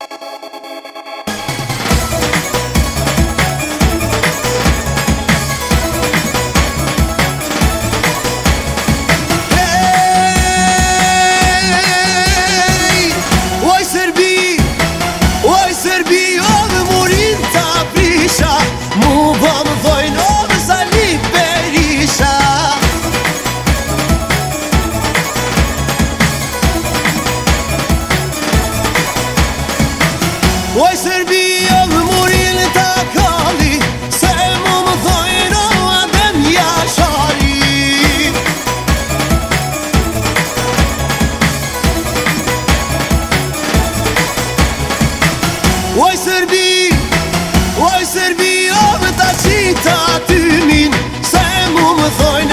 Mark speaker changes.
Speaker 1: Oj Serbia dhe murin ta kalli, se mu më thojnë o adem jashari. Oj Serbia dhe ta qita ty min, se mu më thojnë